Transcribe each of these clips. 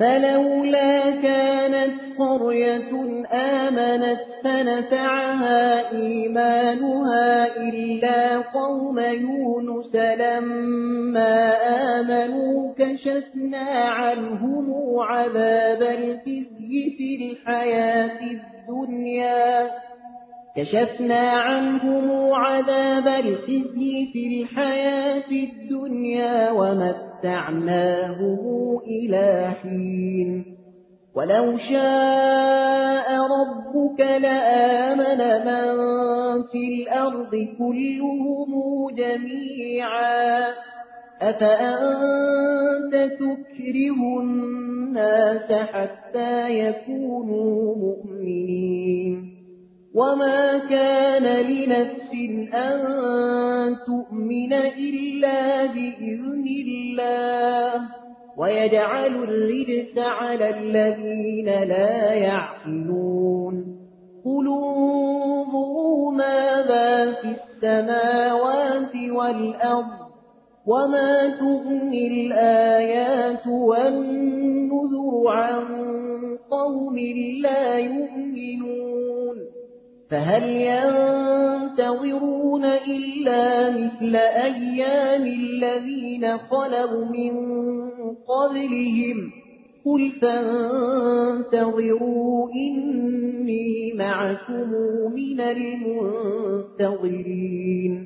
فلولا كانت قرية آمنت فنفعها إيمانها إلا قوم يونس لما آمنوا كشفنا عنهم عذاب الخزي في الحياة الدنيا ومتعناهم إلى حين ولو شاء ربك لآمن من في الأرض كلهم جميعا أفأنت تكره الناس حتى يكونوا مؤمنين وما كان لنفس أن تؤمن إلا بإذن الله ويجعل الرجس على الذين لا يعقلون قل انظروا ماذا في السماوات والأرض وما تغني الآيات والنذر عن قوم لا يؤمنون فهل ينتظرون إلا مثل أيام الذين خلوا من قبلهم قل فانتظروا إني معكم من المنتظرين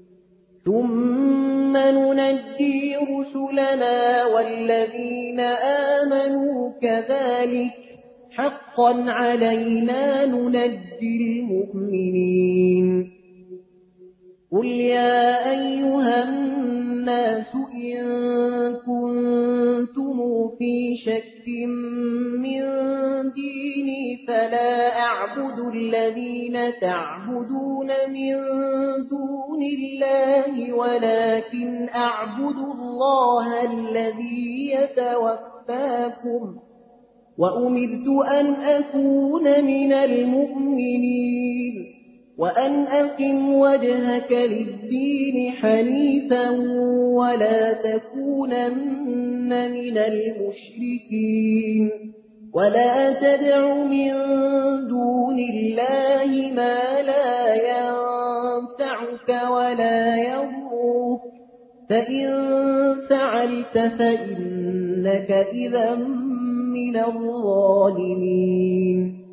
ثم ننجي رسلنا والذين آمنوا كذلك حقا علينا ننجي المؤمنين قل يا أيها الناس إن كنتم في شك من ديني فلا أعبد الذين تعبدون من دون الله ولكن أعبد الله الذي يتوفاكم وأمرت أن أكون من المؤمنين وأن أقم وجهك للدين حنيفا ولا تكونن من المشركين ولا تدع من دون الله ما لا ينفعك ولا يضرك فإن فعلت فإنك إذا من الظالمين